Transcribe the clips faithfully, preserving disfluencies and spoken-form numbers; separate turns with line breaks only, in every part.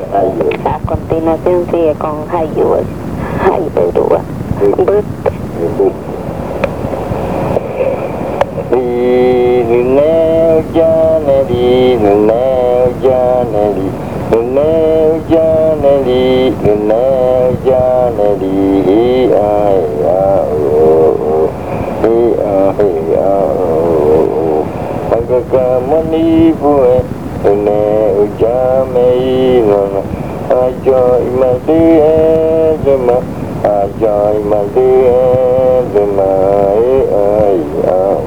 a continuación sigue con Hayur, Hayurua, But.
Nuneo janeli, nuneo janeli, nuneo janeli, nuneo janeli, ai au, ai au, agagamani bue, nuneo jamei nona, ajo imadi ezema, ajo imadi ezema, ai au.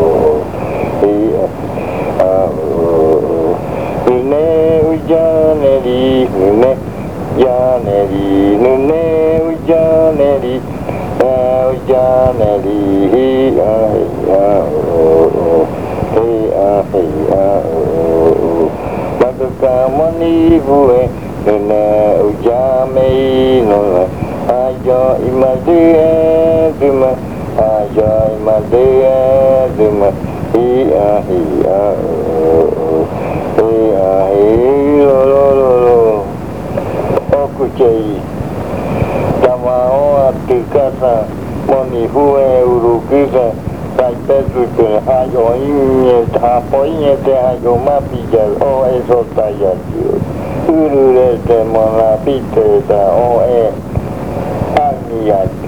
Nune ujaneri, nune janeri, nune ujaneri, ujaneri, hi ah hi ah Magakamani bue, nune ujamei nona, ajo imadi ezema, ajo imadi ezema. Ia ia ia lo lo lo lo aku cai tamao atikasa moni hue urukisa sai pesu ke ayo ini ta poinnya te ayo mapijal o eso taya uru le te mona pite ta o e ani